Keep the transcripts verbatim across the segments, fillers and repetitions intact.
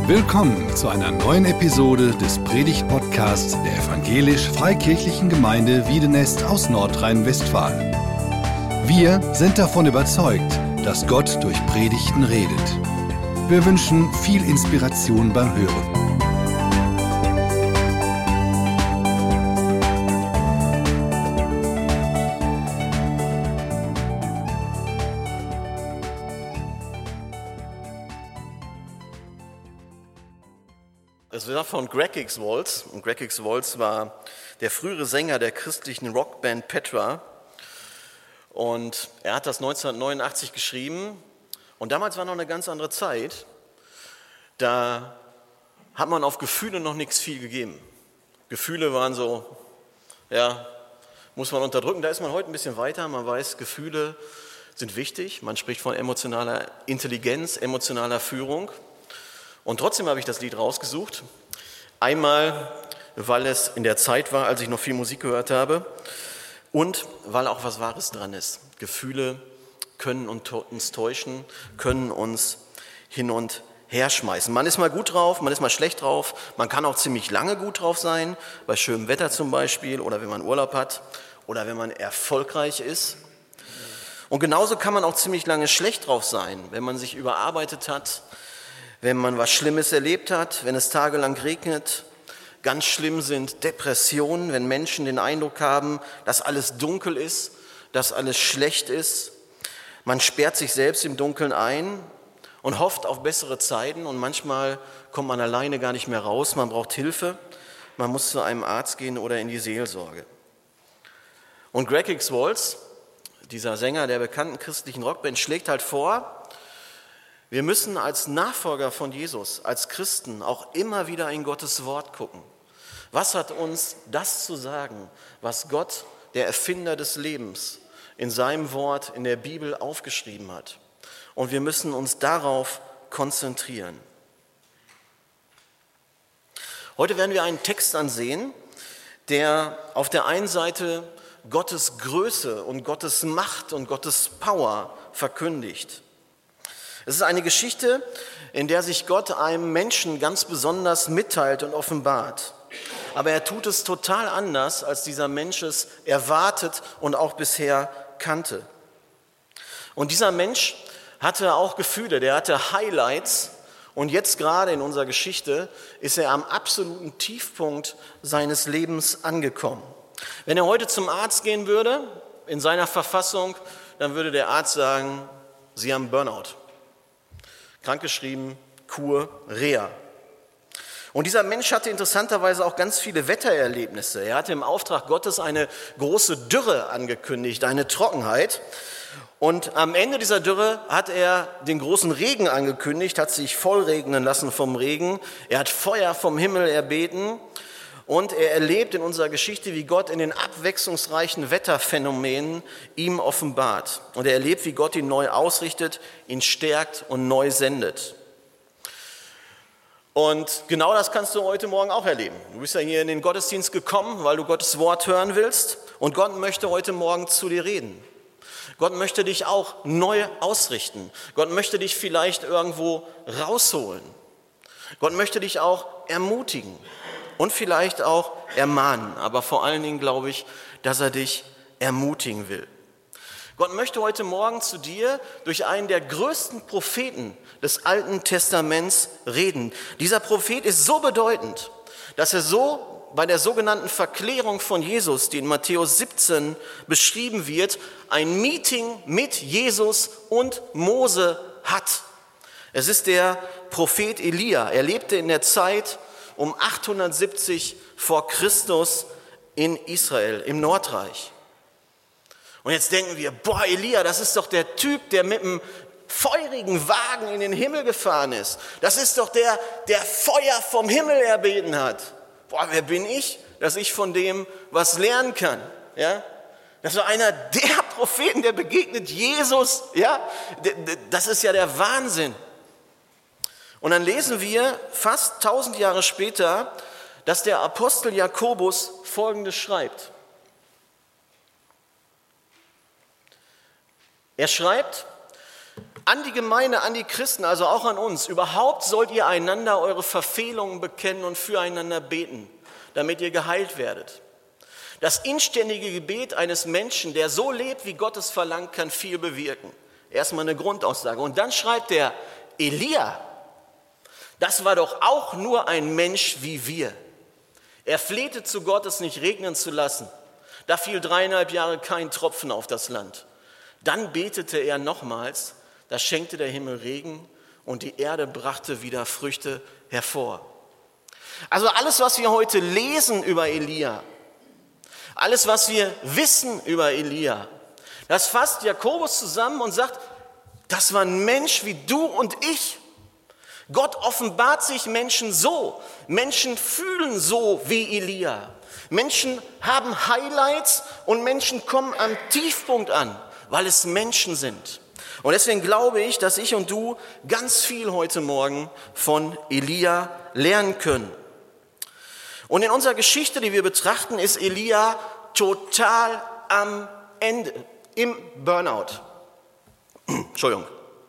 Willkommen zu einer neuen Episode des Predigt-Podcasts der Evangelisch-Freikirchlichen Gemeinde Wiedenest aus Nordrhein-Westfalen. Wir sind davon überzeugt, dass Gott durch Predigten redet. Wir wünschen viel Inspiration beim Hören. Es war von Greg Hicks Waltz, und Greg Hicks Waltz war der frühere Sänger der christlichen Rockband Petra, und er hat das neunzehnhundertneunundachtzig geschrieben, und damals war noch eine ganz andere Zeit. Da hat man auf Gefühle noch nichts viel gegeben. Gefühle waren so, ja, muss man unterdrücken. Da ist man heute ein bisschen weiter. Man weiß, Gefühle sind wichtig. Man spricht von emotionaler Intelligenz, emotionaler Führung. Und trotzdem habe ich das Lied rausgesucht. Einmal, weil es in der Zeit war, als ich noch viel Musik gehört habe, und weil auch was Wahres dran ist. Gefühle können uns täuschen, können uns hin und her schmeißen. Man ist mal gut drauf, man ist mal schlecht drauf. Man kann auch ziemlich lange gut drauf sein, bei schönem Wetter zum Beispiel, oder wenn man Urlaub hat, oder wenn man erfolgreich ist. Und genauso kann man auch ziemlich lange schlecht drauf sein, wenn man sich überarbeitet hat, wenn man was Schlimmes erlebt hat, wenn es tagelang regnet. Ganz schlimm sind Depressionen, wenn Menschen den Eindruck haben, dass alles dunkel ist, dass alles schlecht ist. Man sperrt sich selbst im Dunkeln ein und hofft auf bessere Zeiten, und manchmal kommt man alleine gar nicht mehr raus. Man braucht Hilfe, man muss zu einem Arzt gehen oder in die Seelsorge. Und Greg Hicks Waltz, dieser Sänger der bekannten christlichen Rockband, schlägt halt vor, wir müssen als Nachfolger von Jesus, als Christen auch immer wieder in Gottes Wort gucken. Was hat uns das zu sagen, was Gott, der Erfinder des Lebens, in seinem Wort, in der Bibel aufgeschrieben hat? Und wir müssen uns darauf konzentrieren. Heute werden wir einen Text ansehen, der auf der einen Seite Gottes Größe und Gottes Macht und Gottes Power verkündigt. Es ist eine Geschichte, in der sich Gott einem Menschen ganz besonders mitteilt und offenbart. Aber er tut es total anders, als dieser Mensch es erwartet und auch bisher kannte. Und dieser Mensch hatte auch Gefühle, der hatte Highlights, und jetzt gerade in unserer Geschichte ist er am absoluten Tiefpunkt seines Lebens angekommen. Wenn er heute zum Arzt gehen würde, in seiner Verfassung, dann würde der Arzt sagen, Sie haben Burnout. Krankgeschrieben, Kur, Reha. Und dieser Mensch hatte interessanterweise auch ganz viele Wettererlebnisse. Er hatte im Auftrag Gottes eine große Dürre angekündigt, eine Trockenheit. Und am Ende dieser Dürre hat er den großen Regen angekündigt, hat sich vollregnen lassen vom Regen. Er hat Feuer vom Himmel erbeten. Und er erlebt in unserer Geschichte, wie Gott in den abwechslungsreichen Wetterphänomenen ihm offenbart. Und er erlebt, wie Gott ihn neu ausrichtet, ihn stärkt und neu sendet. Und genau das kannst du heute Morgen auch erleben. Du bist ja hier in den Gottesdienst gekommen, weil du Gottes Wort hören willst. Und Gott möchte heute Morgen zu dir reden. Gott möchte dich auch neu ausrichten. Gott möchte dich vielleicht irgendwo rausholen. Gott möchte dich auch ermutigen. Und vielleicht auch ermahnen, aber vor allen Dingen glaube ich, dass er dich ermutigen will. Gott möchte heute Morgen zu dir durch einen der größten Propheten des Alten Testaments reden. Dieser Prophet ist so bedeutend, dass er so bei der sogenannten Verklärung von Jesus, die in Matthäus siebzehn beschrieben wird, ein Meeting mit Jesus und Mose hat. Es ist der Prophet Elia. Er lebte in der Zeit um achthundertsiebzig vor Christus in Israel, im Nordreich. Und jetzt denken wir, boah, Elia, das ist doch der Typ, der mit einem feurigen Wagen in den Himmel gefahren ist. Das ist doch der, der Feuer vom Himmel erbeten hat. Boah, wer bin ich, dass ich von dem was lernen kann? Ja? Das war einer der Propheten, der begegnet Jesus. Ja? Das ist ja der Wahnsinn. Und dann lesen wir fast tausend Jahre später, dass der Apostel Jakobus Folgendes schreibt. Er schreibt, An die Gemeinde, an die Christen, also auch an uns. Überhaupt sollt ihr einander eure Verfehlungen bekennen und füreinander beten, damit ihr geheilt werdet. Das inständige Gebet eines Menschen, der so lebt, wie Gott es verlangt, kann viel bewirken. Erstmal eine Grundaussage. Und dann schreibt der Elia, das war doch auch nur ein Mensch wie wir. Er flehte zu Gott, es nicht regnen zu lassen. Da fiel dreieinhalb Jahre kein Tropfen auf das Land. Dann betete er nochmals, da schenkte der Himmel Regen und die Erde brachte wieder Früchte hervor. Also alles, was wir heute lesen über Elia, alles, was wir wissen über Elia, das fasst Jakobus zusammen und sagt, das war ein Mensch wie du und ich. Gott offenbart sich Menschen so. Menschen fühlen so wie Elia. Menschen haben Highlights und Menschen kommen am Tiefpunkt an, weil es Menschen sind. Und deswegen glaube ich, dass ich und du ganz viel heute Morgen von Elia lernen können. Und in unserer Geschichte, die wir betrachten, ist Elia total am Ende, im Burnout. Entschuldigung.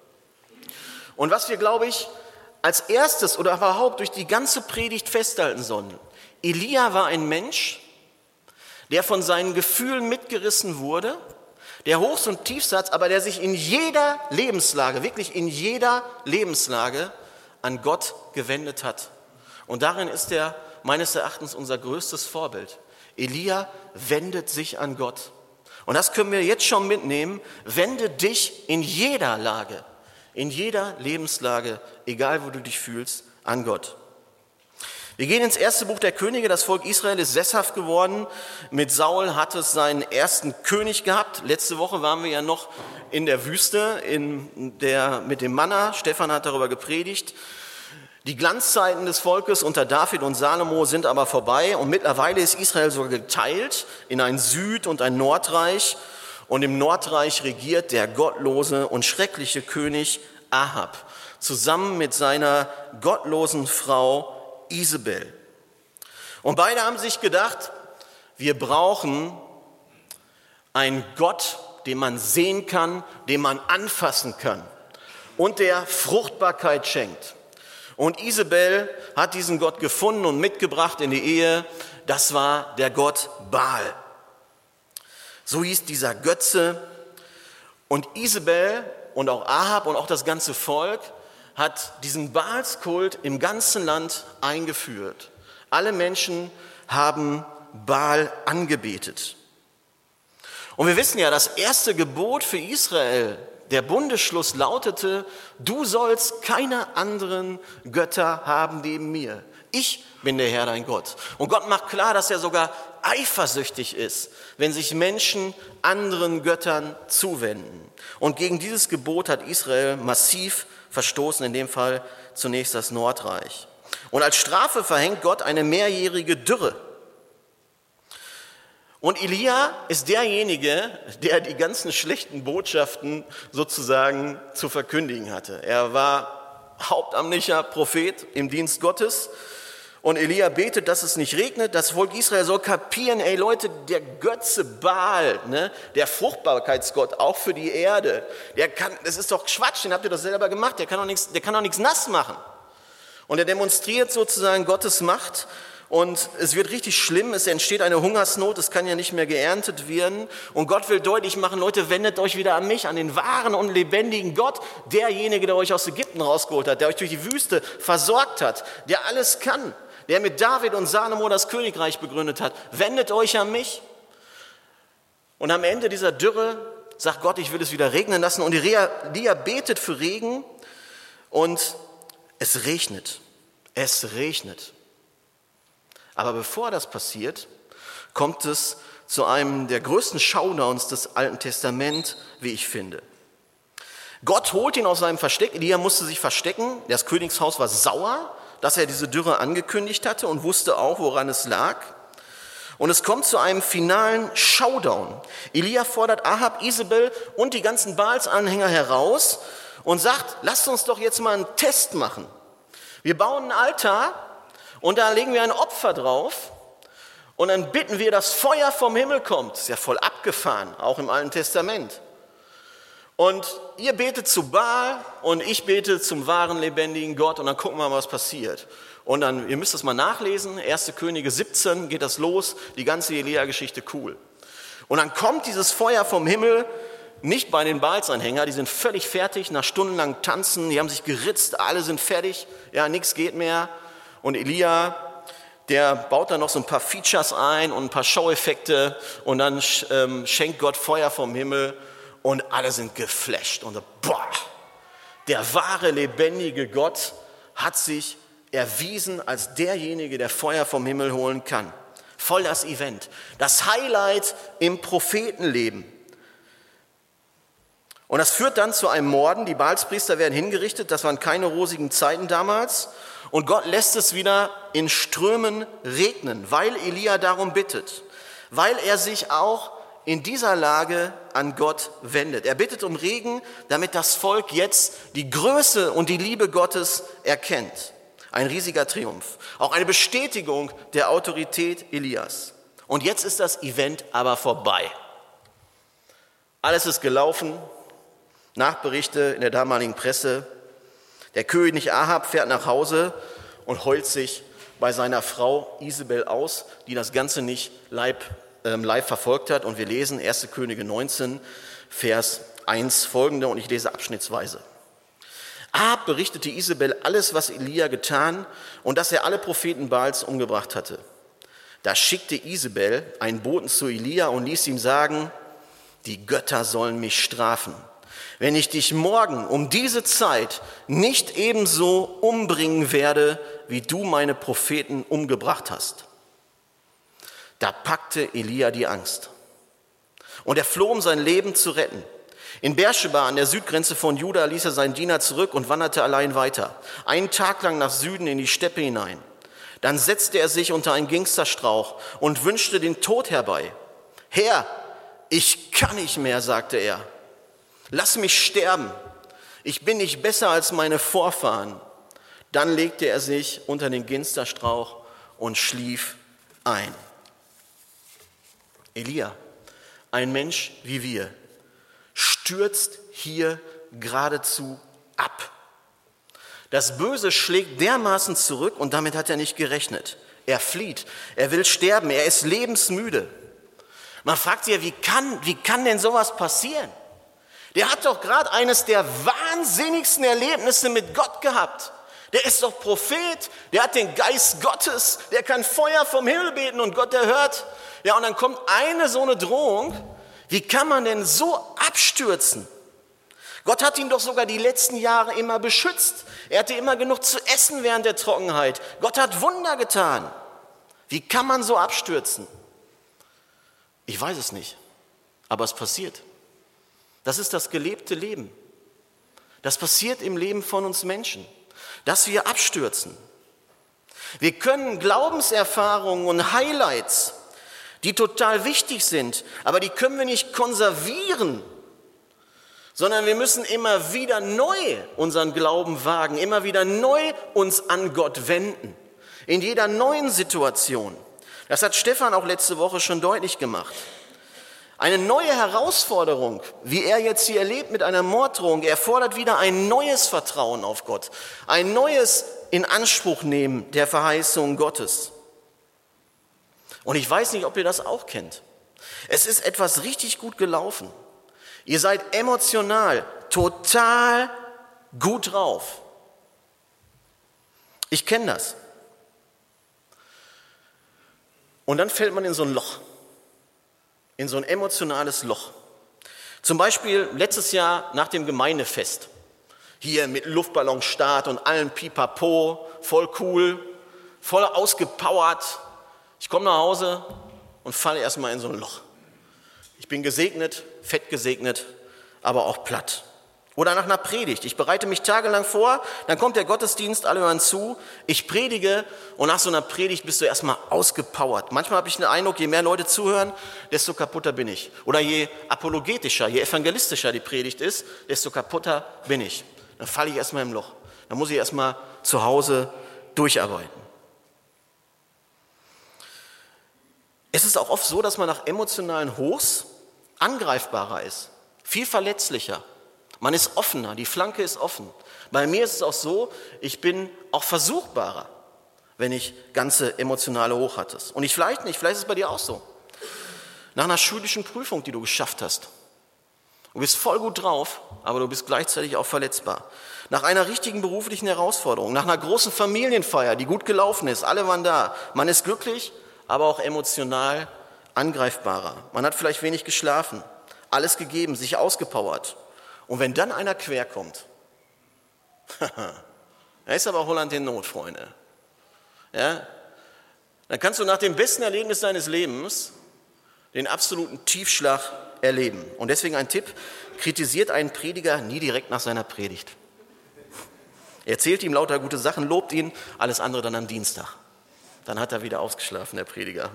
Und was wir, glaube ich, als erstes oder überhaupt durch die ganze Predigt festhalten sollen, Elia war ein Mensch, der von seinen Gefühlen mitgerissen wurde, der Hochs- und Tiefs hat, aber der sich in jeder Lebenslage, wirklich in jeder Lebenslage an Gott gewendet hat. Und darin ist er meines Erachtens unser größtes Vorbild. Elia wendet sich an Gott. Und das können wir jetzt schon mitnehmen. Wende dich in jeder Lage, in jeder Lebenslage, egal wo du dich fühlst, an Gott. Wir gehen ins erste Buch der Könige. Das Volk Israel ist sesshaft geworden. Mit Saul hat es seinen ersten König gehabt. Letzte Woche waren wir ja noch in der Wüste in der, mit dem Manna. Stefan hat darüber gepredigt. Die Glanzzeiten des Volkes unter David und Salomo sind aber vorbei. Und mittlerweile ist Israel sogar geteilt in ein Süd- und ein Nordreich. Und im Nordreich regiert der gottlose und schreckliche König Ahab zusammen mit seiner gottlosen Frau Isabel. Und beide haben sich gedacht, wir brauchen einen Gott, den man sehen kann, den man anfassen kann und der Fruchtbarkeit schenkt. Und Isabel hat diesen Gott gefunden und mitgebracht in die Ehe. Das war der Gott Baal. So hieß dieser Götze. Und Isabel und auch Ahab und auch das ganze Volk hat diesen Baalskult im ganzen Land eingeführt. Alle Menschen haben Baal angebetet. Und wir wissen ja, das erste Gebot für Israel, der Bundesschluss lautete, du sollst keine anderen Götter haben neben mir. Ich bin der Herr, dein Gott. Und Gott macht klar, dass er sogar eifersüchtig ist, wenn sich Menschen anderen Göttern zuwenden. Und gegen dieses Gebot hat Israel massiv verstoßen, in dem Fall zunächst das Nordreich. Und als Strafe verhängt Gott eine mehrjährige Dürre. Und Elia ist derjenige, der die ganzen schlechten Botschaften sozusagen zu verkündigen hatte. Er war hauptamtlicher Prophet im Dienst Gottes. Und Elia betet, dass es nicht regnet. Das Volk Israel soll kapieren, ey Leute, der Götze Baal, ne, der Fruchtbarkeitsgott, auch für die Erde, der kann, das ist doch Quatsch, den habt ihr doch selber gemacht, der kann doch nichts, der kann doch nichts nass machen. Und er demonstriert sozusagen Gottes Macht und es wird richtig schlimm, es entsteht eine Hungersnot, es kann ja nicht mehr geerntet werden. Und Gott will deutlich machen, Leute, wendet euch wieder an mich, an den wahren und lebendigen Gott, derjenige, der euch aus Ägypten rausgeholt hat, der euch durch die Wüste versorgt hat, der alles kann. Der mit David und Salomo das Königreich begründet hat. Wendet euch an mich. Und am Ende dieser Dürre sagt Gott, ich will es wieder regnen lassen. Und Elia betet für Regen und es regnet. Es regnet. Aber bevor das passiert, kommt es zu einem der größten Showdowns des Alten Testaments, wie ich finde. Gott holt ihn aus seinem Versteck. Elia musste sich verstecken. Das Königshaus war sauer, dass er diese Dürre angekündigt hatte und wusste auch, woran es lag. Und es kommt zu einem finalen Showdown. Elia fordert Ahab, Isabel und die ganzen Baals-Anhänger heraus und sagt, lasst uns doch jetzt mal einen Test machen. Wir bauen einen Altar und da legen wir ein Opfer drauf und dann bitten wir, dass Feuer vom Himmel kommt. Ist ja voll abgefahren, auch im Alten Testament. Und ihr betet zu Baal und ich bete zum wahren, lebendigen Gott und dann gucken wir mal, was passiert. Und dann, ihr müsst das mal nachlesen, erste Könige siebzehn geht das los, die ganze Elia-Geschichte, cool. Und dann kommt dieses Feuer vom Himmel, nicht bei den Baalsanhängern, die sind völlig fertig, nach stundenlang Tanzen, die haben sich geritzt, alle sind fertig, ja, nichts geht mehr. Und Elia, der baut dann noch so ein paar Features ein und ein paar Show-Effekte und dann ähm, schenkt Gott Feuer vom Himmel und alle sind geflasht. Und so, boah, der wahre, lebendige Gott hat sich erwiesen als derjenige, der Feuer vom Himmel holen kann. Voll das Event, das Highlight im Prophetenleben. Und das führt dann zu einem Morden, die Baalspriester werden hingerichtet, das waren keine rosigen Zeiten damals. Und Gott lässt es wieder in Strömen regnen, weil Elia darum bittet, weil er sich auch in dieser Lage an Gott wendet. Er bittet um Regen, damit das Volk jetzt die Größe und die Liebe Gottes erkennt. Ein riesiger Triumph, auch eine Bestätigung der Autorität Elias. Und jetzt ist das Event aber vorbei. Alles ist gelaufen, Nachberichte in der damaligen Presse. Der König Ahab fährt nach Hause und heult sich bei seiner Frau Isabel aus, die das Ganze nicht live, ähm, live verfolgt hat. Und wir lesen erste Könige neunzehn, Vers eins folgende, und ich lese abschnittsweise. Ahab berichtete Isabel alles, was Elia getan und dass er alle Propheten Baals umgebracht hatte. Da schickte Isabel einen Boten zu Elia und ließ ihm sagen, die Götter sollen mich strafen, wenn ich dich morgen um diese Zeit nicht ebenso umbringen werde, wie du meine Propheten umgebracht hast. Da packte Elia die Angst und er floh, um sein Leben zu retten. In Beersheba an der Südgrenze von Juda ließ er seinen Diener zurück und wanderte allein weiter, einen Tag lang nach Süden in die Steppe hinein. Dann setzte er sich unter einen Ginsterstrauch und wünschte den Tod herbei. Herr, ich kann nicht mehr, sagte er. Lass mich sterben. Ich bin nicht besser als meine Vorfahren. Dann legte er sich unter den Ginsterstrauch und schlief ein. Elia, ein Mensch wie wir, stürzt hier geradezu ab. Das Böse schlägt dermaßen zurück und damit hat er nicht gerechnet. Er flieht, er will sterben, er ist lebensmüde. Man fragt sich ja, wie kann, wie kann denn sowas passieren? Der hat doch gerade eines der wahnsinnigsten Erlebnisse mit Gott gehabt. Der ist doch Prophet, der hat den Geist Gottes, der kann Feuer vom Himmel beten und Gott erhört. Ja, und dann kommt eine so eine Drohung. Wie kann man denn so abstürzen? Gott hat ihn doch sogar die letzten Jahre immer beschützt. Er hatte immer genug zu essen während der Trockenheit. Gott hat Wunder getan. Wie kann man so abstürzen? Ich weiß es nicht, aber es passiert. Das ist das gelebte Leben. Das passiert im Leben von uns Menschen, dass wir abstürzen. Wir können Glaubenserfahrungen und Highlights, die total wichtig sind, aber die können wir nicht konservieren, sondern wir müssen immer wieder neu unseren Glauben wagen, immer wieder neu uns an Gott wenden, in jeder neuen Situation. Das hat Stefan auch letzte Woche schon deutlich gemacht. Eine neue Herausforderung, wie er jetzt hier erlebt mit einer Morddrohung, erfordert wieder ein neues Vertrauen auf Gott, ein neues Inanspruchnehmen der Verheißung Gottes. Und ich weiß nicht, ob ihr das auch kennt. Es ist etwas richtig gut gelaufen. Ihr seid emotional total gut drauf. Ich kenne das. Und dann fällt man in so ein Loch, in so ein emotionales Loch. Zum Beispiel letztes Jahr nach dem Gemeindefest. Hier mit Luftballonstart und allen Pipapo, voll cool, voll ausgepowert. Ich komme nach Hause und falle erstmal in so ein Loch. Ich bin gesegnet, fett gesegnet, aber auch platt. Oder nach einer Predigt. Ich bereite mich tagelang vor, dann kommt der Gottesdienst, alle hören zu, ich predige und nach so einer Predigt bist du erstmal ausgepowert. Manchmal habe ich den Eindruck, je mehr Leute zuhören, desto kaputter bin ich. Oder je apologetischer, je evangelistischer die Predigt ist, desto kaputter bin ich. Dann falle ich erstmal im Loch. Dann muss ich erstmal zu Hause durcharbeiten. Es ist auch oft so, dass man nach emotionalen Hochs angreifbarer ist, viel verletzlicher. Man ist offener, die Flanke ist offen. Bei mir ist es auch so, ich bin auch versuchbarer, wenn ich ganze emotionale Hochhattest. Und ich vielleicht nicht, vielleicht ist es bei dir auch so. Nach einer schulischen Prüfung, die du geschafft hast. Du bist voll gut drauf, aber du bist gleichzeitig auch verletzbar. Nach einer richtigen beruflichen Herausforderung, nach einer großen Familienfeier, die gut gelaufen ist, alle waren da. Man ist glücklich, aber auch emotional angreifbarer. Man hat vielleicht wenig geschlafen, alles gegeben, sich ausgepowert. Und wenn dann einer quer kommt, da ist aber Holland in Not, Freunde. Ja? Dann kannst du nach dem besten Erlebnis deines Lebens den absoluten Tiefschlag erleben. Und deswegen ein Tipp, kritisiert einen Prediger nie direkt nach seiner Predigt. Erzählt ihm lauter gute Sachen, lobt ihn, alles andere dann am Dienstag. Dann hat er wieder ausgeschlafen, der Prediger.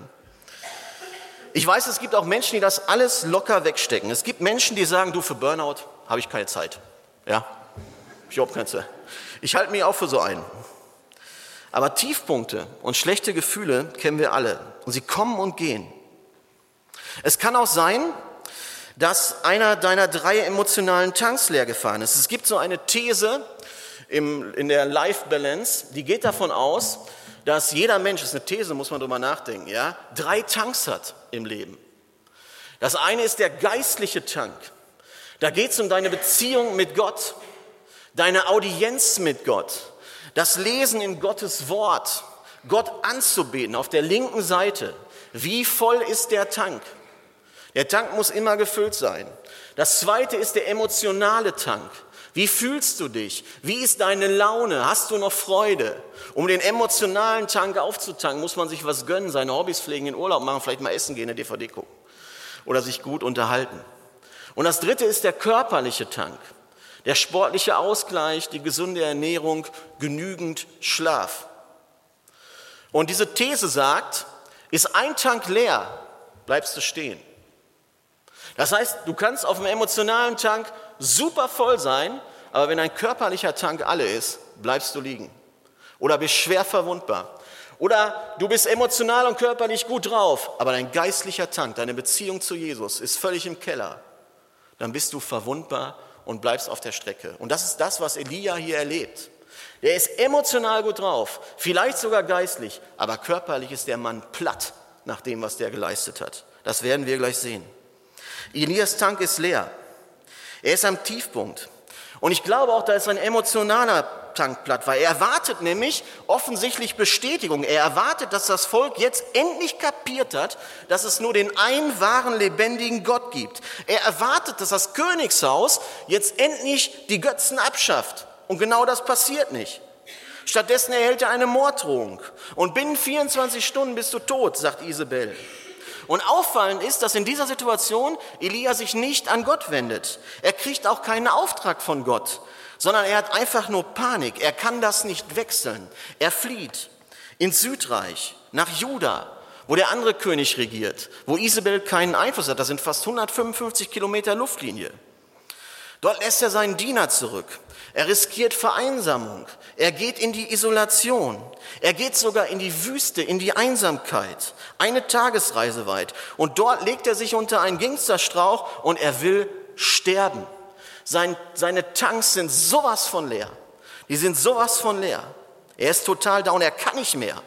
Ich weiß, es gibt auch Menschen, die das alles locker wegstecken. Es gibt Menschen, die sagen, du, für Burnout habe ich keine Zeit. Ja, ich habe keine Zeit. Ich halte mich auch für so einen. Aber Tiefpunkte und schlechte Gefühle kennen wir alle. Und sie kommen und gehen. Es kann auch sein, dass einer deiner drei emotionalen Tanks leer gefahren ist. Es gibt so eine These im, in der Life Balance, die geht davon aus, dass jeder Mensch, das ist eine These, muss man drüber nachdenken, ja, drei Tanks hat im Leben. Das eine ist der geistliche Tank. Da geht es um deine Beziehung mit Gott, deine Audienz mit Gott, das Lesen in Gottes Wort, Gott anzubeten auf der linken Seite. Wie voll ist der Tank? Der Tank muss immer gefüllt sein. Das zweite ist der emotionale Tank. Wie fühlst du dich? Wie ist deine Laune? Hast du noch Freude? Um den emotionalen Tank aufzutanken, muss man sich was gönnen, seine Hobbys pflegen, in Urlaub machen, vielleicht mal essen gehen, eine D V D gucken oder sich gut unterhalten. Und das dritte ist der körperliche Tank. Der sportliche Ausgleich, die gesunde Ernährung, genügend Schlaf. Und diese These sagt, ist ein Tank leer, bleibst du stehen. Das heißt, du kannst auf dem emotionalen Tank super voll sein, aber wenn ein körperlicher Tank alle ist, bleibst du liegen. Oder bist schwer verwundbar. Oder du bist emotional und körperlich gut drauf, aber dein geistlicher Tank, deine Beziehung zu Jesus ist völlig im Keller. Dann bist du verwundbar und bleibst auf der Strecke. Und das ist das, was Elia hier erlebt. Der ist emotional gut drauf, vielleicht sogar geistlich, aber körperlich ist der Mann platt nach dem, was der geleistet hat. Das werden wir gleich sehen. Elias Tank ist leer. Er ist am Tiefpunkt. Und ich glaube auch, da ist ein emotionaler Tank platt, weil er erwartet nämlich offensichtlich Bestätigung. Er erwartet, dass das Volk jetzt endlich kapiert hat, dass es nur den einen wahren, lebendigen Gott gibt. Er erwartet, dass das Königshaus jetzt endlich die Götzen abschafft. Und genau das passiert nicht. Stattdessen erhält er eine Morddrohung. Und binnen vierundzwanzig Stunden bist du tot, sagt Isabel. Und auffallend ist, dass in dieser Situation Elia sich nicht an Gott wendet. Er kriegt auch keinen Auftrag von Gott, sondern er hat einfach nur Panik. Er kann das nicht wechseln. Er flieht ins Südreich, nach Juda, wo der andere König regiert, wo Isabel keinen Einfluss hat. Das sind fast hundertfünfundfünfzig Kilometer Luftlinie. Dort lässt er seinen Diener zurück. Er riskiert Vereinsamung. Er geht in die Isolation. Er geht sogar in die Wüste, in die Einsamkeit. Eine Tagesreise weit. Und dort legt er sich unter einen Ginsterstrauch und er will sterben. Sein, seine Tanks sind sowas von leer. Die sind sowas von leer. Er ist total down, er kann nicht mehr.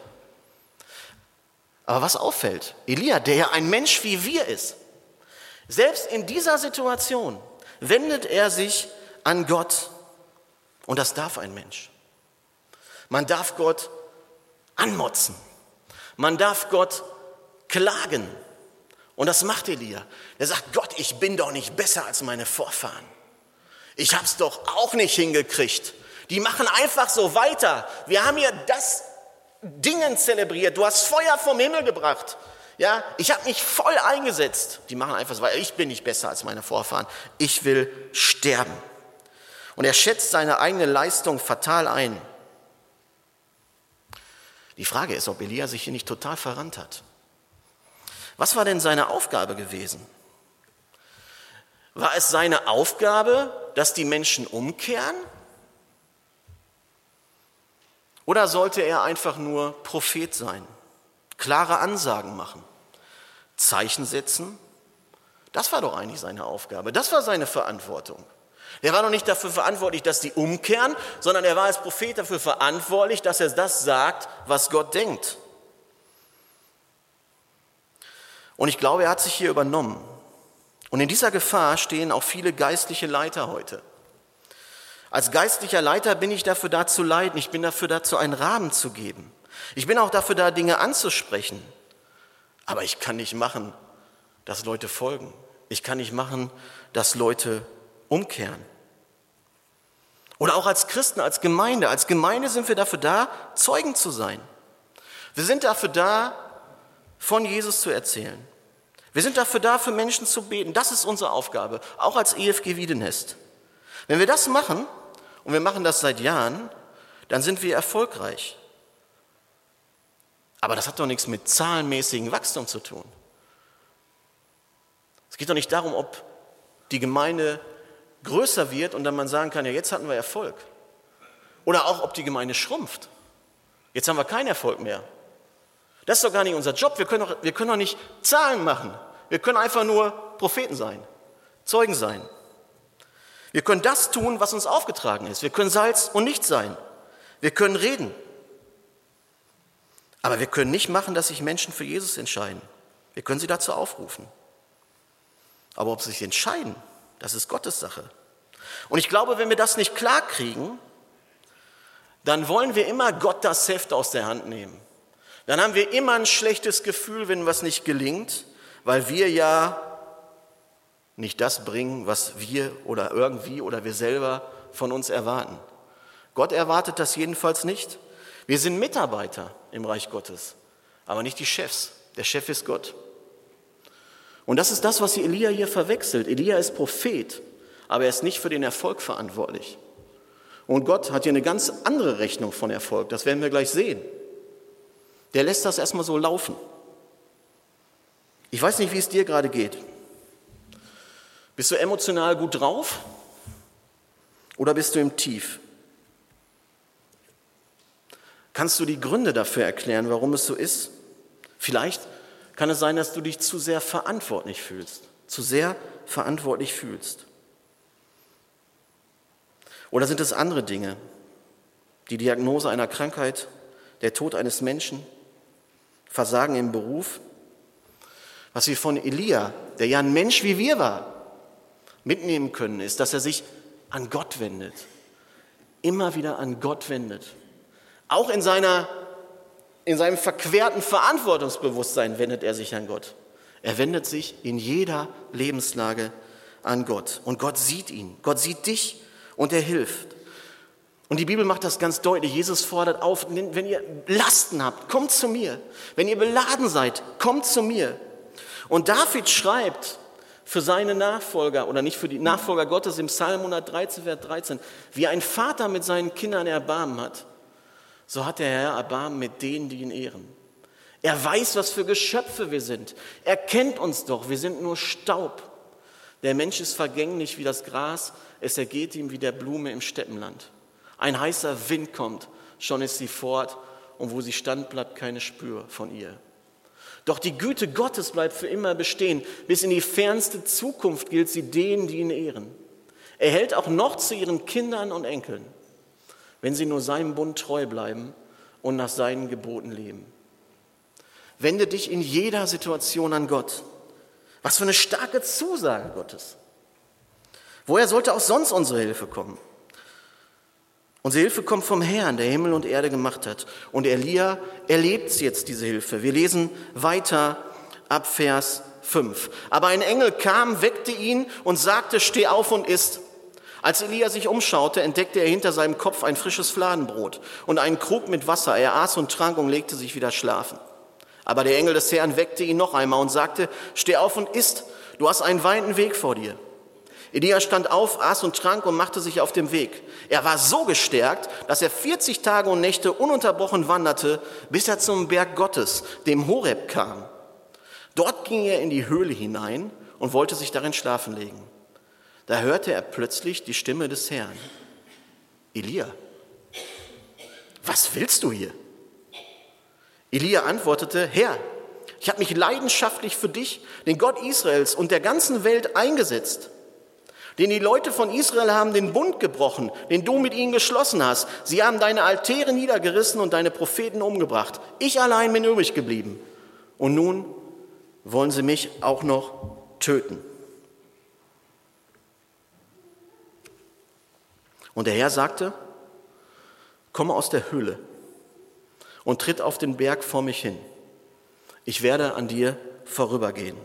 Aber was auffällt, Elia, der ja ein Mensch wie wir ist, selbst in dieser Situation wendet er sich an Gott. Und das darf ein Mensch. Man darf Gott anmotzen. Man darf Gott klagen. Und das macht Elia. Er sagt, Gott, ich bin doch nicht besser als meine Vorfahren. Ich habe es doch auch nicht hingekriegt. Die machen einfach so weiter. Wir haben hier das Dingen zelebriert. Du hast Feuer vom Himmel gebracht. Ja, ich habe mich voll eingesetzt. Die machen einfach so weiter. Ich bin nicht besser als meine Vorfahren. Ich will sterben. Und er schätzt seine eigene Leistung fatal ein. Die Frage ist, ob Elia sich hier nicht total verrannt hat. Was war denn seine Aufgabe gewesen? War es seine Aufgabe, dass die Menschen umkehren? Oder sollte er einfach nur Prophet sein, klare Ansagen machen, Zeichen setzen? Das war doch eigentlich seine Aufgabe, das war seine Verantwortung. Der war noch nicht dafür verantwortlich, dass die umkehren, sondern er war als Prophet dafür verantwortlich, dass er das sagt, was Gott denkt. Und ich glaube, er hat sich hier übernommen. Und in dieser Gefahr stehen auch viele geistliche Leiter heute. Als geistlicher Leiter bin ich dafür da zu leiten, ich bin dafür dazu, einen Rahmen zu geben. Ich bin auch dafür da, Dinge anzusprechen. Aber ich kann nicht machen, dass Leute folgen. Ich kann nicht machen, dass Leute umkehren. Oder auch als Christen, als Gemeinde. Als Gemeinde sind wir dafür da, Zeugen zu sein. Wir sind dafür da, von Jesus zu erzählen. Wir sind dafür da, für Menschen zu beten. Das ist unsere Aufgabe, auch als E F G Wiedenest. Wenn wir das machen, und wir machen das seit Jahren, dann sind wir erfolgreich. Aber das hat doch nichts mit zahlenmäßigem Wachstum zu tun. Es geht doch nicht darum, ob die Gemeinde größer wird und dann man sagen kann, ja, jetzt hatten wir Erfolg. Oder auch, ob die Gemeinde schrumpft. Jetzt haben wir keinen Erfolg mehr. Das ist doch gar nicht unser Job. Wir können doch, wir können doch nicht Zahlen machen. Wir können einfach nur Propheten sein, Zeugen sein. Wir können das tun, was uns aufgetragen ist. Wir können Salz und Licht sein. Wir können reden. Aber wir können nicht machen, dass sich Menschen für Jesus entscheiden. Wir können sie dazu aufrufen. Aber ob sie sich entscheiden, das ist Gottes Sache. Und ich glaube, wenn wir das nicht klar kriegen, dann wollen wir immer Gott das Heft aus der Hand nehmen. Dann haben wir immer ein schlechtes Gefühl, wenn was nicht gelingt, weil wir ja nicht das bringen, was wir oder irgendwie oder wir selber von uns erwarten. Gott erwartet das jedenfalls nicht. Wir sind Mitarbeiter im Reich Gottes, aber nicht die Chefs. Der Chef ist Gott. Und das ist das, was Elia hier verwechselt. Elia ist Prophet, aber er ist nicht für den Erfolg verantwortlich. Und Gott hat hier eine ganz andere Rechnung von Erfolg, das werden wir gleich sehen. Der lässt das erstmal so laufen. Ich weiß nicht, wie es dir gerade geht. Bist du emotional gut drauf oder bist du im Tief? Kannst du die Gründe dafür erklären, warum es so ist? Vielleicht kann es sein, dass du dich zu sehr verantwortlich fühlst, zu sehr verantwortlich fühlst. Oder sind es andere Dinge? Die Diagnose einer Krankheit, der Tod eines Menschen, Versagen im Beruf? Was wir von Elia, der ja ein Mensch wie wir war, mitnehmen können, ist, dass er sich an Gott wendet. Immer wieder an Gott wendet. Auch in, seiner, in seinem verquerten Verantwortungsbewusstsein wendet er sich an Gott. Er wendet sich in jeder Lebenslage an Gott. Und Gott sieht ihn. Gott sieht dich und er hilft. Und die Bibel macht das ganz deutlich. Jesus fordert auf, wenn ihr Lasten habt, kommt zu mir. Wenn ihr beladen seid, kommt zu mir. Und David schreibt für seine Nachfolger oder nicht für die Nachfolger Gottes im Psalm hundertdreizehn, Vers dreizehn, wie ein Vater mit seinen Kindern Erbarmen hat, so hat der Herr Erbarmen mit denen, die ihn ehren. Er weiß, was für Geschöpfe wir sind. Er kennt uns doch, wir sind nur Staub. Der Mensch ist vergänglich wie das Gras, es ergeht ihm wie der Blume im Steppenland. Ein heißer Wind kommt, schon ist sie fort und wo sie stand, bleibt keine Spur von ihr. Doch die Güte Gottes bleibt für immer bestehen. Bis in die fernste Zukunft gilt sie denen, die ihn ehren. Er hält auch noch zu ihren Kindern und Enkeln, wenn sie nur seinem Bund treu bleiben und nach seinen Geboten leben. Wende dich in jeder Situation an Gott. Was für eine starke Zusage Gottes. Woher sollte auch sonst unsere Hilfe kommen? Unsere Hilfe kommt vom Herrn, der Himmel und Erde gemacht hat. Und Elia erlebt jetzt diese Hilfe. Wir lesen weiter ab Vers fünf. Aber ein Engel kam, weckte ihn und sagte, steh auf und iss. Als Elia sich umschaute, entdeckte er hinter seinem Kopf ein frisches Fladenbrot und einen Krug mit Wasser. Er aß und trank und legte sich wieder schlafen. Aber der Engel des Herrn weckte ihn noch einmal und sagte, steh auf und iss, du hast einen weiten Weg vor dir. Elia stand auf, aß und trank und machte sich auf den Weg. Er war so gestärkt, dass er vierzig Tage und Nächte ununterbrochen wanderte, bis er zum Berg Gottes, dem Horeb, kam. Dort ging er in die Höhle hinein und wollte sich darin schlafen legen. Da hörte er plötzlich die Stimme des Herrn. Elia, was willst du hier? Elia antwortete, Herr, ich habe mich leidenschaftlich für dich, den Gott Israels und der ganzen Welt eingesetzt. Denn die Leute von Israel haben den Bund gebrochen, den du mit ihnen geschlossen hast. Sie haben deine Altäre niedergerissen und deine Propheten umgebracht. Ich allein bin übrig geblieben. Und nun wollen sie mich auch noch töten. Und der Herr sagte, komme aus der Höhle und tritt auf den Berg vor mich hin. Ich werde an dir vorübergehen.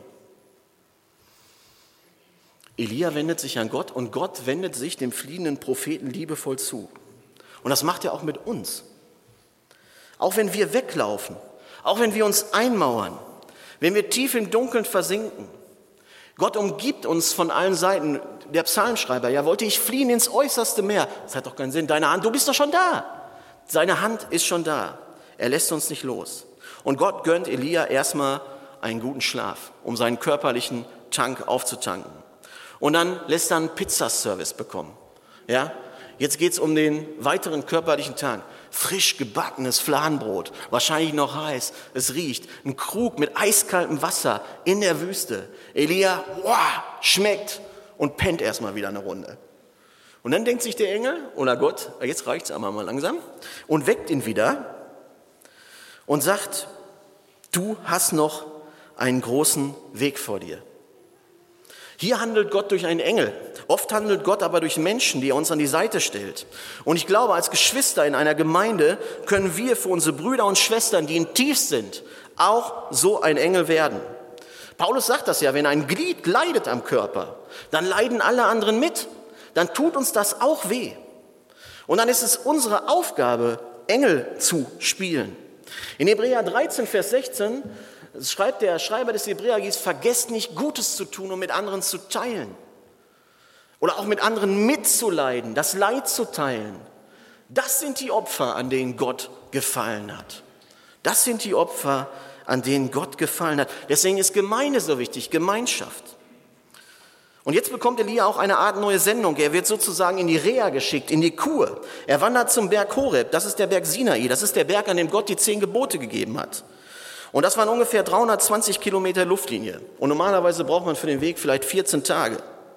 Elia wendet sich an Gott und Gott wendet sich dem fliehenden Propheten liebevoll zu. Und das macht er auch mit uns. Auch wenn wir weglaufen, auch wenn wir uns einmauern, wenn wir tief im Dunkeln versinken. Gott umgibt uns von allen Seiten. Der Psalmschreiber, ja, wollte ich fliehen ins äußerste Meer. Das hat doch keinen Sinn. Deine Hand, du bist doch schon da. Seine Hand ist schon da. Er lässt uns nicht los. Und Gott gönnt Elia erstmal einen guten Schlaf, um seinen körperlichen Tank aufzutanken. Und dann lässt er einen Pizzaservice bekommen. Ja? Jetzt geht es um den weiteren körperlichen Tank. Frisch gebackenes Fladenbrot, wahrscheinlich noch heiß, es riecht. Ein Krug mit eiskaltem Wasser in der Wüste. Elia, wow, schmeckt und pennt erstmal wieder eine Runde. Und dann denkt sich der Engel, oder Gott, jetzt reicht es einmal mal langsam, und weckt ihn wieder und sagt, du hast noch einen großen Weg vor dir. Hier handelt Gott durch einen Engel. Oft handelt Gott aber durch Menschen, die er uns an die Seite stellt. Und ich glaube, als Geschwister in einer Gemeinde können wir für unsere Brüder und Schwestern, die in Tief sind, auch so ein Engel werden. Paulus sagt das ja, wenn ein Glied leidet am Körper, dann leiden alle anderen mit. Dann tut uns das auch weh. Und dann ist es unsere Aufgabe, Engel zu spielen. In Hebräer dreizehn, Vers sechzehn schreibt der Schreiber des Hebräerbriefs, vergesst nicht, Gutes zu tun und mit anderen zu teilen. Oder auch mit anderen mitzuleiden, das Leid zu teilen. Das sind die Opfer, an denen Gott gefallen hat. Das sind die Opfer, an denen Gott gefallen hat. Deswegen ist Gemeinde so wichtig, Gemeinschaft. Und jetzt bekommt Elia auch eine Art neue Sendung. Er wird sozusagen in die Reha geschickt, in die Kur. Er wandert zum Berg Horeb, das ist der Berg Sinai, das ist der Berg, an dem Gott die zehn Gebote gegeben hat. Und das waren ungefähr dreihundertzwanzig Kilometer Luftlinie. Und normalerweise braucht man für den Weg vielleicht vierzehn Tage.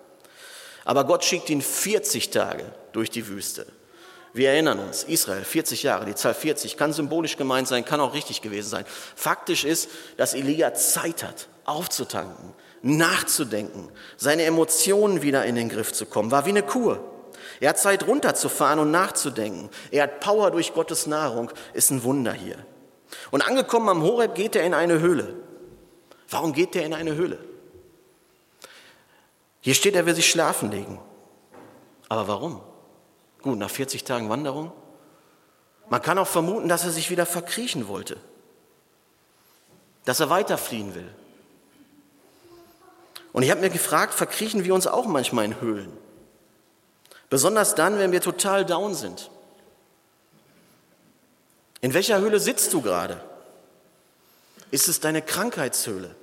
Aber Gott schickt ihn vierzig Tage durch die Wüste. Wir erinnern uns, Israel, vierzig Jahre, die Zahl vierzig kann symbolisch gemeint sein, kann auch richtig gewesen sein. Faktisch ist, dass Elia Zeit hat, aufzutanken, nachzudenken, seine Emotionen wieder in den Griff zu kommen. War wie eine Kur. Er hat Zeit runterzufahren und nachzudenken. Er hat Power durch Gottes Nahrung, ist ein Wunder hier. Und angekommen am Horeb geht er in eine Höhle. Warum geht er in eine Höhle? Hier steht, er will sich schlafen legen. Aber warum? Gut, nach vierzig Tagen Wanderung. Man kann auch vermuten, dass er sich wieder verkriechen wollte. Dass er weiterfliehen will. Und ich habe mir gefragt, verkriechen wir uns auch manchmal in Höhlen? Besonders dann, wenn wir total down sind. In welcher Höhle sitzt du gerade? Ist es deine Krankheitshöhle?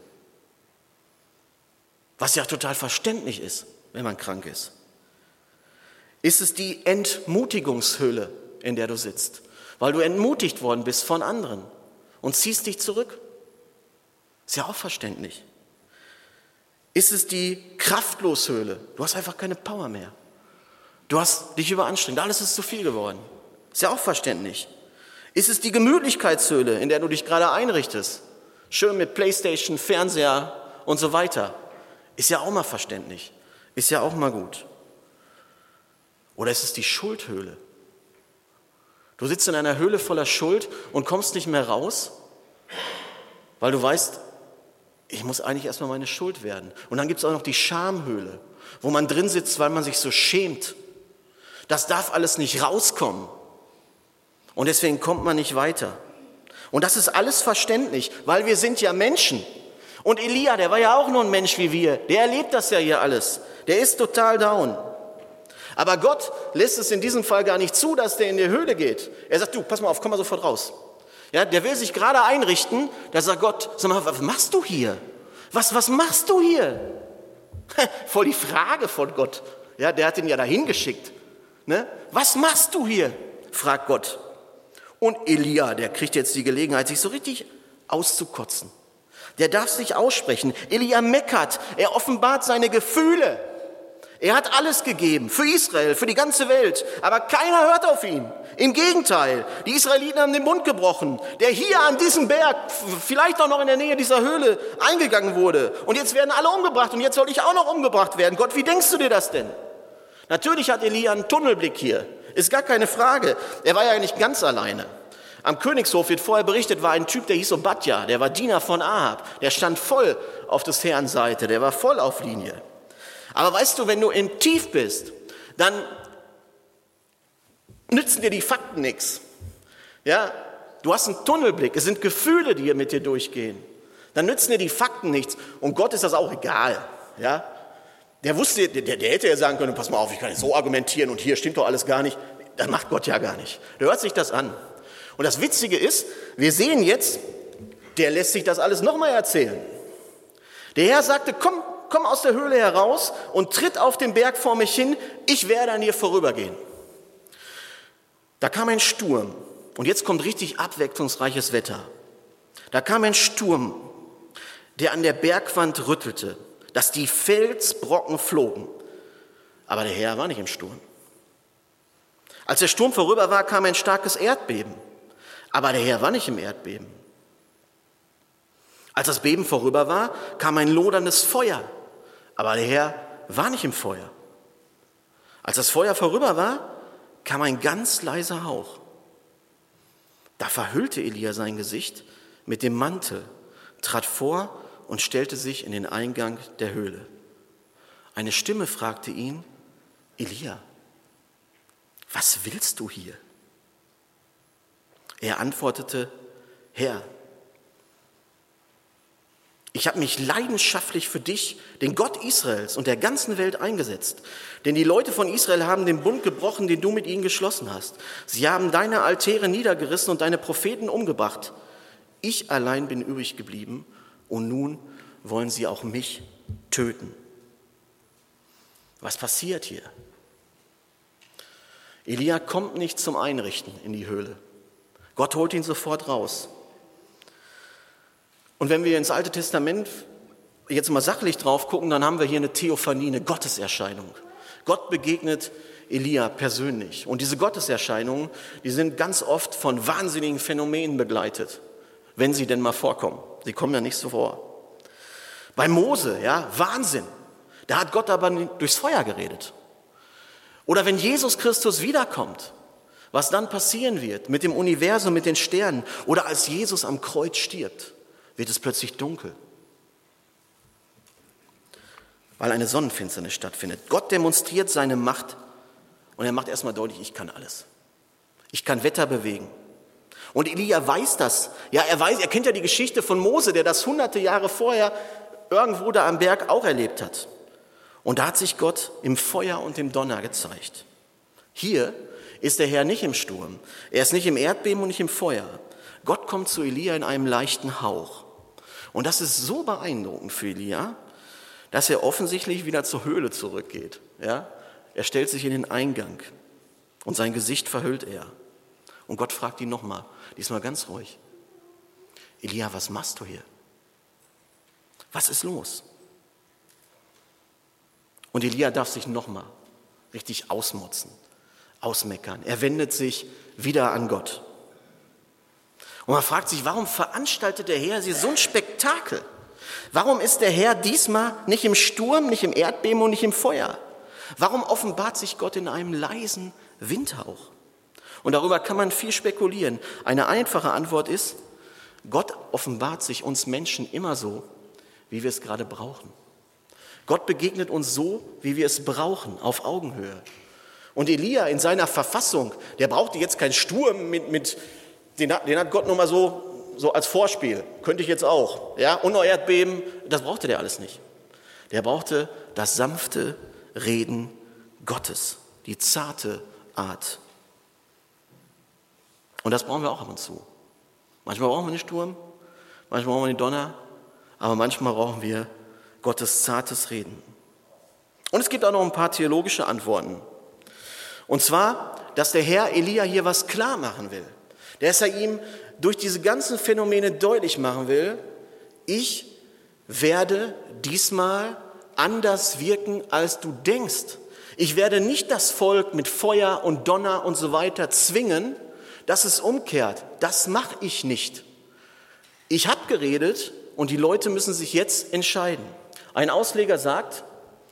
Was ja total verständlich ist, wenn man krank ist. Ist es die Entmutigungshöhle, in der du sitzt? Weil du entmutigt worden bist von anderen und ziehst dich zurück? Ist ja auch verständlich. Ist es die Kraftloshöhle? Du hast einfach keine Power mehr. Du hast dich überanstrengt, alles ist zu viel geworden. Ist ja auch verständlich. Ist es die Gemütlichkeitshöhle, in der du dich gerade einrichtest? Schön mit Playstation, Fernseher und so weiter. Ist ja auch mal verständlich. Ist ja auch mal gut. Oder ist es die Schuldhöhle? Du sitzt in einer Höhle voller Schuld und kommst nicht mehr raus, weil du weißt, ich muss eigentlich erstmal meine Schuld werden. Und dann gibt es auch noch die Schamhöhle, wo man drin sitzt, weil man sich so schämt. Das darf alles nicht rauskommen. Und deswegen kommt man nicht weiter. Und das ist alles verständlich, weil wir sind ja Menschen. Und Elia, der war ja auch nur ein Mensch wie wir. Der erlebt das ja hier alles. Der ist total down. Aber Gott lässt es in diesem Fall gar nicht zu, dass der in die Höhle geht. Er sagt, du, pass mal auf, komm mal sofort raus. Ja, der will sich gerade einrichten. Da sagt Gott, sag mal, was machst du hier? Was, was machst du hier? Voll die Frage von Gott. Ja, der hat ihn ja dahin geschickt. Ne? Was machst du hier? Fragt Gott. Und Elia, der kriegt jetzt die Gelegenheit, sich so richtig auszukotzen. Der darf sich aussprechen. Elia meckert, er offenbart seine Gefühle. Er hat alles gegeben, für Israel, für die ganze Welt, aber keiner hört auf ihn. Im Gegenteil, die Israeliten haben den Mund gebrochen, der hier an diesem Berg, vielleicht auch noch in der Nähe dieser Höhle, eingegangen wurde. Und jetzt werden alle umgebracht und jetzt soll ich auch noch umgebracht werden. Gott, wie denkst du dir das denn? Natürlich hat Elia einen Tunnelblick hier, ist gar keine Frage. Er war ja nicht ganz alleine. Am Königshof wird vorher berichtet, war ein Typ, der hieß Obadja, der war Diener von Ahab, der stand voll auf des Herrn Seite, der war voll auf Linie. Aber weißt du, wenn du im Tief bist, dann nützen dir die Fakten nichts. Ja, du hast einen Tunnelblick, es sind Gefühle, die hier mit dir durchgehen. Dann nützen dir die Fakten nichts und Gott ist das auch egal. Ja, der wusste, der, der hätte ja sagen können, pass mal auf, ich kann nicht so argumentieren und hier stimmt doch alles gar nicht. Das macht Gott ja gar nicht. Der hört sich das an. Und das Witzige ist, wir sehen jetzt, der lässt sich das alles nochmal erzählen. Der Herr sagte, komm, komm aus der Höhle heraus und tritt auf den Berg vor mich hin, ich werde an dir vorübergehen. Da kam ein Sturm und jetzt kommt richtig abwechslungsreiches Wetter. Da kam ein Sturm, der an der Bergwand rüttelte, dass die Felsbrocken flogen. Aber der Herr war nicht im Sturm. Als der Sturm vorüber war, kam ein starkes Erdbeben. Aber der Herr war nicht im Erdbeben. Als das Beben vorüber war, kam ein loderndes Feuer. Aber der Herr war nicht im Feuer. Als das Feuer vorüber war, kam ein ganz leiser Hauch. Da verhüllte Elia sein Gesicht mit dem Mantel, trat vor und stellte sich in den Eingang der Höhle. Eine Stimme fragte ihn, Elia, was willst du hier? Er antwortete, Herr, ich habe mich leidenschaftlich für dich, den Gott Israels und der ganzen Welt eingesetzt. Denn die Leute von Israel haben den Bund gebrochen, den du mit ihnen geschlossen hast. Sie haben deine Altäre niedergerissen und deine Propheten umgebracht. Ich allein bin übrig geblieben und nun wollen sie auch mich töten. Was passiert hier? Elia kommt nicht zum Einrichten in die Höhle. Gott holt ihn sofort raus. Und wenn wir ins Alte Testament jetzt mal sachlich drauf gucken, dann haben wir hier eine Theophanie, eine Gotteserscheinung. Gott begegnet Elia persönlich. Und diese Gotteserscheinungen, die sind ganz oft von wahnsinnigen Phänomenen begleitet, wenn sie denn mal vorkommen. Sie kommen ja nicht so vor. Bei Mose, ja, Wahnsinn. Da hat Gott aber durchs Feuer geredet. Oder wenn Jesus Christus wiederkommt, was dann passieren wird mit dem Universum, mit den Sternen. Oder als Jesus am Kreuz stirbt, wird es plötzlich dunkel, weil eine Sonnenfinsternis stattfindet. Gott demonstriert seine Macht und er macht erstmal deutlich, ich kann alles. Ich kann Wetter bewegen. Und Elia weiß das. Ja, er weiß, er kennt ja die Geschichte von Mose, der das hunderte Jahre vorher irgendwo da am Berg auch erlebt hat. Und da hat sich Gott im Feuer und im Donner gezeigt. Hier ist der Herr nicht im Sturm. Er ist nicht im Erdbeben und nicht im Feuer. Gott kommt zu Elia in einem leichten Hauch. Und das ist so beeindruckend für Elia, dass er offensichtlich wieder zur Höhle zurückgeht. Ja? Er stellt sich in den Eingang und sein Gesicht verhüllt er. Und Gott fragt ihn nochmal, diesmal ganz ruhig, Elia, was machst du hier? Was ist los? Und Elia darf sich nochmal richtig ausmotzen, ausmeckern. Er wendet sich wieder an Gott. Und man fragt sich, warum veranstaltet der Herr so ein Spektakel? Warum ist der Herr diesmal nicht im Sturm, nicht im Erdbeben und nicht im Feuer? Warum offenbart sich Gott in einem leisen Windhauch? Und darüber kann man viel spekulieren. Eine einfache Antwort ist, Gott offenbart sich uns Menschen immer so, wie wir es gerade brauchen. Gott begegnet uns so, wie wir es brauchen, auf Augenhöhe. Und Elia in seiner Verfassung, der brauchte jetzt keinen Sturm mit... mit Den hat, den hat Gott nur mal so, so als Vorspiel. Könnte ich jetzt auch. Ja? Und noch Erdbeben, das brauchte der alles nicht. Der brauchte das sanfte Reden Gottes, die zarte Art. Und das brauchen wir auch ab und zu. Manchmal brauchen wir den Sturm, manchmal brauchen wir den Donner, aber manchmal brauchen wir Gottes zartes Reden. Und es gibt auch noch ein paar theologische Antworten. Und zwar, dass der Herr Elia hier was klar machen will. Dass er ihm durch diese ganzen Phänomene deutlich machen will, ich werde diesmal anders wirken, als du denkst. Ich werde nicht das Volk mit Feuer und Donner und so weiter zwingen, dass es umkehrt. Das mache ich nicht. Ich habe geredet und die Leute müssen sich jetzt entscheiden. Ein Ausleger sagt,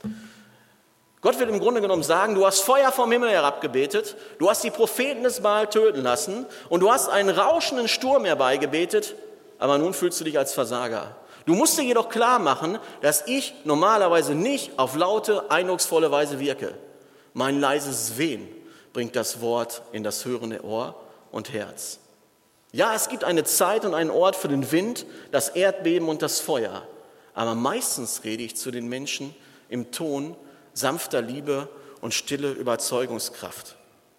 Gott will im Grunde genommen sagen, du hast Feuer vom Himmel herabgebetet, du hast die Propheten des Baal töten lassen und du hast einen rauschenden Sturm herbeigebetet, aber nun fühlst du dich als Versager. Du musst dir jedoch klar machen, dass ich normalerweise nicht auf laute, eindrucksvolle Weise wirke. Mein leises Wehen bringt das Wort in das hörende Ohr und Herz. Ja, es gibt eine Zeit und einen Ort für den Wind, das Erdbeben und das Feuer. Aber meistens rede ich zu den Menschen im Ton sanfter Liebe und stille Überzeugungskraft.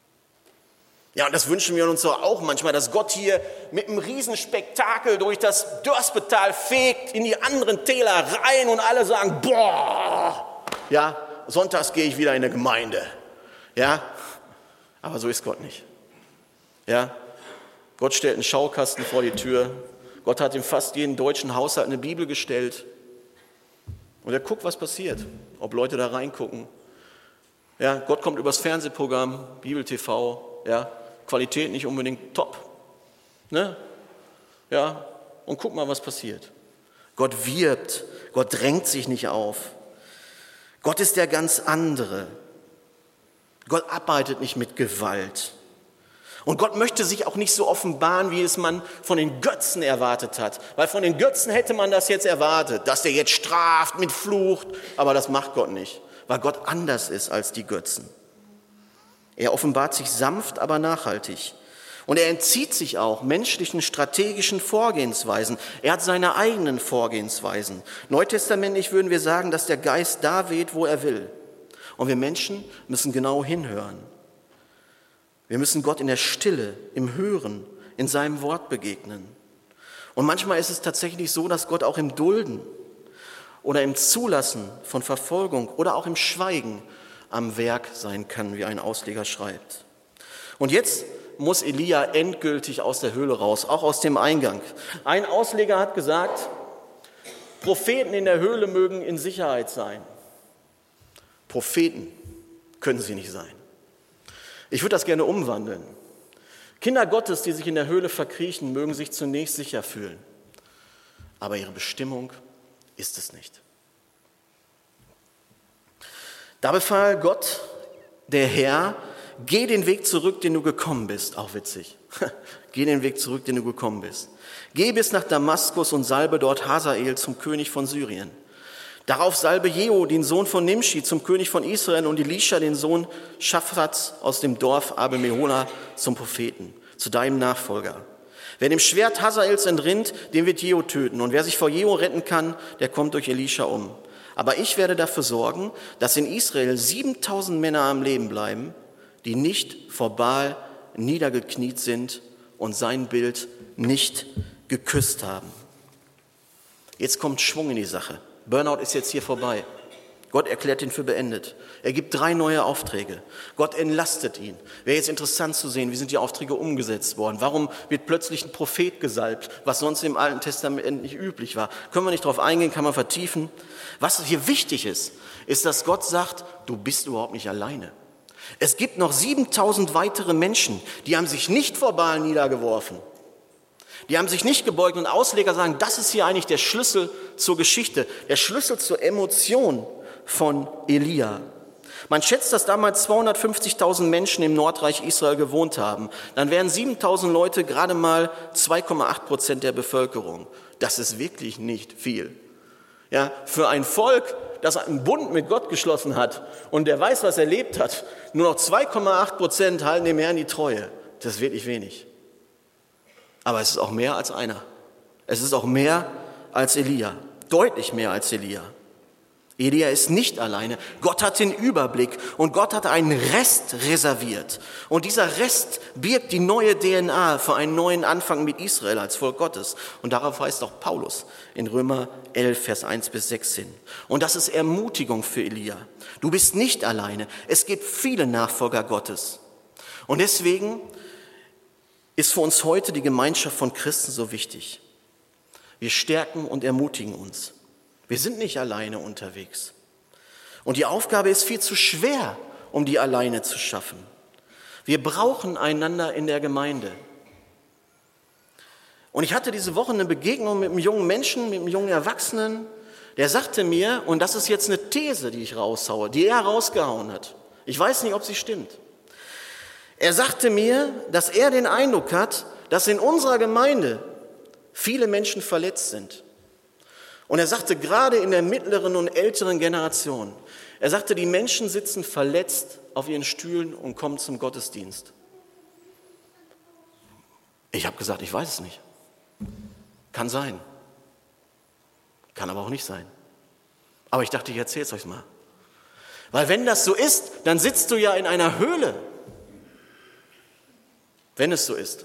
Ja, und das wünschen wir uns doch auch manchmal, dass Gott hier mit einem Riesenspektakel durch das Dörspetal fegt, in die anderen Täler rein und alle sagen, boah, ja, sonntags gehe ich wieder in eine Gemeinde. Ja, aber so ist Gott nicht. Ja, Gott stellt einen Schaukasten vor die Tür. Gott hat in fast jeden deutschen Haushalt eine Bibel gestellt. Und er guckt, was passiert, ob Leute da reingucken. Ja, Gott kommt übers Fernsehprogramm, Bibel T V, ja, Qualität nicht unbedingt top. Ne? Ja, und guck mal, was passiert. Gott wirbt, Gott drängt sich nicht auf. Gott ist der ganz andere. Gott arbeitet nicht mit Gewalt. Und Gott möchte sich auch nicht so offenbaren, wie es man von den Götzen erwartet hat. Weil von den Götzen hätte man das jetzt erwartet, dass er jetzt straft mit Flucht. Aber das macht Gott nicht, weil Gott anders ist als die Götzen. Er offenbart sich sanft, aber nachhaltig. Und er entzieht sich auch menschlichen strategischen Vorgehensweisen. Er hat seine eigenen Vorgehensweisen. Neutestamentlich würden wir sagen, dass der Geist da weht, wo er will. Und wir Menschen müssen genau hinhören. Wir müssen Gott in der Stille, im Hören, in seinem Wort begegnen. Und manchmal ist es tatsächlich so, dass Gott auch im Dulden oder im Zulassen von Verfolgung oder auch im Schweigen am Werk sein kann, wie ein Ausleger schreibt. Und jetzt muss Elia endgültig aus der Höhle raus, auch aus dem Eingang. Ein Ausleger hat gesagt, Propheten in der Höhle mögen in Sicherheit sein. Propheten können sie nicht sein. Ich würde das gerne umwandeln. Kinder Gottes, die sich in der Höhle verkriechen, mögen sich zunächst sicher fühlen. Aber ihre Bestimmung ist es nicht. Da befahl Gott, der Herr, geh den Weg zurück, den du gekommen bist. Auch witzig. Geh den Weg zurück, den du gekommen bist. Geh bis nach Damaskus und salbe dort Hazael zum König von Syrien. Darauf salbe Jehu, den Sohn von Nimschi, zum König von Israel und Elisha, den Sohn Schaphats aus dem Dorf Abel-Mehola, zum Propheten, zu deinem Nachfolger. Wer dem Schwert Hazaels entrinnt, den wird Jehu töten. Und wer sich vor Jehu retten kann, der kommt durch Elisha um. Aber ich werde dafür sorgen, dass in Israel siebentausend Männer am Leben bleiben, die nicht vor Baal niedergekniet sind und sein Bild nicht geküsst haben. Jetzt kommt Schwung in die Sache. Burnout ist jetzt hier vorbei. Gott erklärt ihn für beendet. Er gibt drei neue Aufträge. Gott entlastet ihn. Wäre jetzt interessant zu sehen, wie sind die Aufträge umgesetzt worden? Warum wird plötzlich ein Prophet gesalbt, was sonst im Alten Testament nicht üblich war? Können wir nicht darauf eingehen, kann man vertiefen. Was hier wichtig ist, ist, dass Gott sagt, du bist überhaupt nicht alleine. Es gibt noch siebentausend weitere Menschen, die haben sich nicht vor Baal niedergeworfen. Die haben sich nicht gebeugt und Ausleger sagen, das ist hier eigentlich der Schlüssel zur Geschichte, der Schlüssel zur Emotion von Elia. Man schätzt, dass damals zweihundertfünfzigtausend Menschen im Nordreich Israel gewohnt haben. Dann wären siebentausend Leute gerade mal zwei Komma acht Prozent der Bevölkerung. Das ist wirklich nicht viel. Ja, für ein Volk, das einen Bund mit Gott geschlossen hat und der weiß, was er erlebt hat, nur noch zwei Komma acht Prozent halten dem Herrn die Treue. Das ist wirklich wenig. Aber es ist auch mehr als einer. Es ist auch mehr als Elia. Deutlich mehr als Elia. Elia ist nicht alleine. Gott hat den Überblick und Gott hat einen Rest reserviert. Und dieser Rest birgt die neue D N A für einen neuen Anfang mit Israel als Volk Gottes. Und darauf weist auch Paulus in Römer elf, Vers eins bis sechzehn. Und das ist Ermutigung für Elia. Du bist nicht alleine. Es gibt viele Nachfolger Gottes. Und deswegen ist für uns heute die Gemeinschaft von Christen so wichtig. Wir stärken und ermutigen uns. Wir sind nicht alleine unterwegs. Und die Aufgabe ist viel zu schwer, um die alleine zu schaffen. Wir brauchen einander in der Gemeinde. Und ich hatte diese Woche eine Begegnung mit einem jungen Menschen, mit einem jungen Erwachsenen, der sagte mir, und das ist jetzt eine These, die ich raushaue, die er rausgehauen hat. Ich weiß nicht, ob sie stimmt. Er sagte mir, dass er den Eindruck hat, dass in unserer Gemeinde viele Menschen verletzt sind. Und er sagte, gerade in der mittleren und älteren Generation, er sagte, die Menschen sitzen verletzt auf ihren Stühlen und kommen zum Gottesdienst. Ich habe gesagt, ich weiß es nicht. Kann sein. Kann aber auch nicht sein. Aber ich dachte, ich erzähle es euch mal. Weil wenn das so ist, dann sitzt du ja in einer Höhle. Wenn es so ist.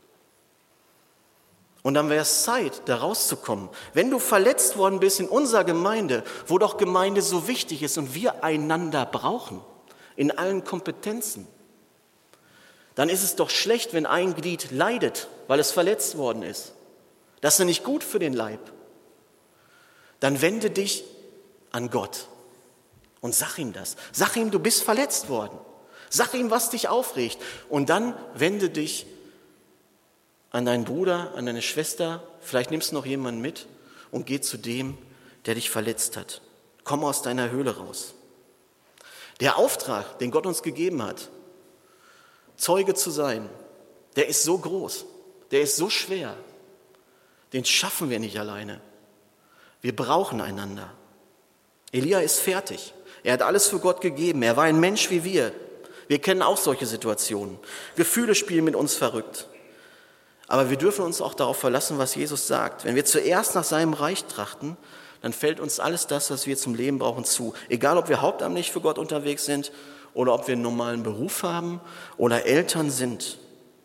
Und dann wäre es Zeit, da rauszukommen. Wenn du verletzt worden bist in unserer Gemeinde, wo doch Gemeinde so wichtig ist und wir einander brauchen, in allen Kompetenzen, dann ist es doch schlecht, wenn ein Glied leidet, weil es verletzt worden ist. Das ist nicht gut für den Leib. Dann wende dich an Gott und sag ihm das. Sag ihm, du bist verletzt worden. Sag ihm, was dich aufregt. Und dann wende dich an deinen Bruder, an deine Schwester. Vielleicht nimmst du noch jemanden mit und geh zu dem, der dich verletzt hat. Komm aus deiner Höhle raus. Der Auftrag, den Gott uns gegeben hat, Zeuge zu sein, der ist so groß, der ist so schwer. Den schaffen wir nicht alleine. Wir brauchen einander. Elia ist fertig. Er hat alles für Gott gegeben. Er war ein Mensch wie wir. Wir kennen auch solche Situationen. Gefühle spielen mit uns verrückt. Aber wir dürfen uns auch darauf verlassen, was Jesus sagt. Wenn wir zuerst nach seinem Reich trachten, dann fällt uns alles das, was wir zum Leben brauchen, zu. Egal, ob wir hauptamtlich für Gott unterwegs sind oder ob wir einen normalen Beruf haben oder Eltern sind.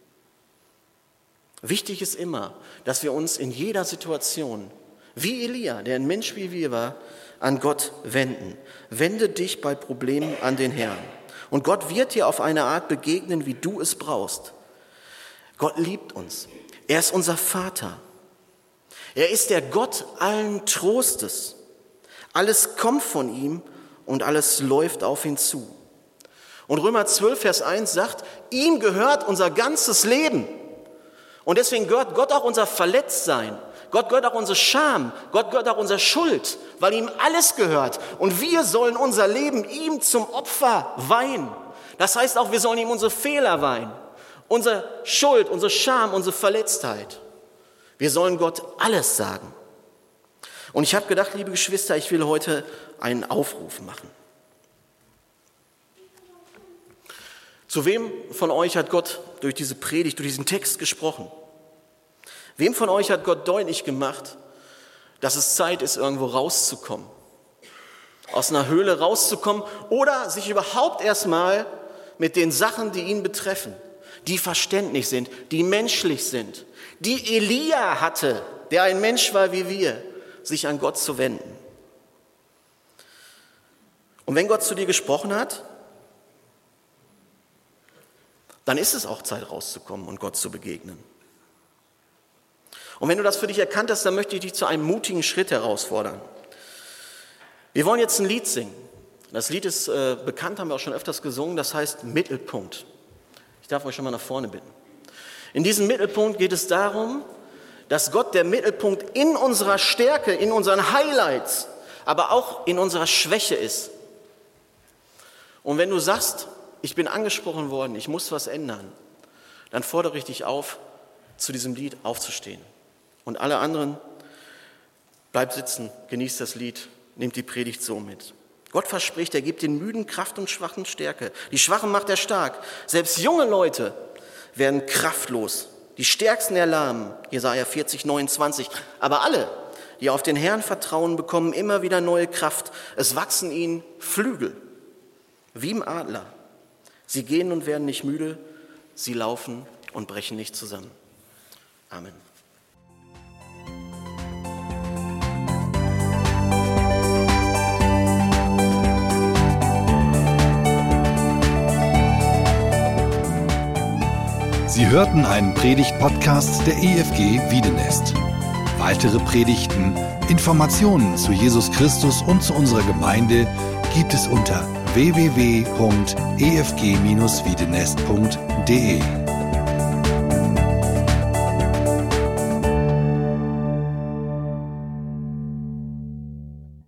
Wichtig ist immer, dass wir uns in jeder Situation, wie Elia, der ein Mensch wie wir war, an Gott wenden. Wende dich bei Problemen an den Herrn. Und Gott wird dir auf eine Art begegnen, wie du es brauchst. Gott liebt uns. Er ist unser Vater. Er ist der Gott allen Trostes. Alles kommt von ihm und alles läuft auf ihn zu. Und Römer zwölf, Vers eins sagt, ihm gehört unser ganzes Leben. Und deswegen gehört Gott auch unser Verletztsein. Gott gehört auch unsere Scham. Gott gehört auch unsere Schuld, weil ihm alles gehört. Und wir sollen unser Leben ihm zum Opfer weihen. Das heißt auch, wir sollen ihm unsere Fehler weihen. Unsere Schuld, unsere Scham, unsere Verletztheit. Wir sollen Gott alles sagen. Und ich habe gedacht, liebe Geschwister, ich will heute einen Aufruf machen. Zu wem von euch hat Gott durch diese Predigt, durch diesen Text gesprochen? Wem von euch hat Gott deutlich gemacht, dass es Zeit ist, irgendwo rauszukommen? Aus einer Höhle rauszukommen oder sich überhaupt erstmal mit den Sachen, die ihn betreffen, die verständlich sind, die menschlich sind, die Elia hatte, der ein Mensch war wie wir, sich an Gott zu wenden. Und wenn Gott zu dir gesprochen hat, dann ist es auch Zeit rauszukommen und Gott zu begegnen. Und wenn du das für dich erkannt hast, dann möchte ich dich zu einem mutigen Schritt herausfordern. Wir wollen jetzt ein Lied singen. Das Lied ist äh, bekannt, haben wir auch schon öfters gesungen, das heißt Mittelpunkt. Ich darf euch schon mal nach vorne bitten. In diesem Mittelpunkt geht es darum, dass Gott der Mittelpunkt in unserer Stärke, in unseren Highlights, aber auch in unserer Schwäche ist. Und wenn du sagst, ich bin angesprochen worden, ich muss was ändern, dann fordere ich dich auf, zu diesem Lied aufzustehen. Und alle anderen, bleibt sitzen, genießt das Lied, nehmt die Predigt so mit. Gott verspricht, er gibt den Müden Kraft und Schwachen Stärke. Die Schwachen macht er stark. Selbst junge Leute werden kraftlos. Die Stärksten erlahmen, Jesaja vierzig, neunundzwanzig. Aber alle, die auf den Herrn vertrauen, bekommen immer wieder neue Kraft. Es wachsen ihnen Flügel, wie im Adler. Sie gehen und werden nicht müde, sie laufen und brechen nicht zusammen. Amen. Sie hörten einen Predigt-Podcast der E F G Wiedenest. Weitere Predigten, Informationen zu Jesus Christus und zu unserer Gemeinde gibt es unter w w w punkt e f g Bindestrich wiedenest punkt d e.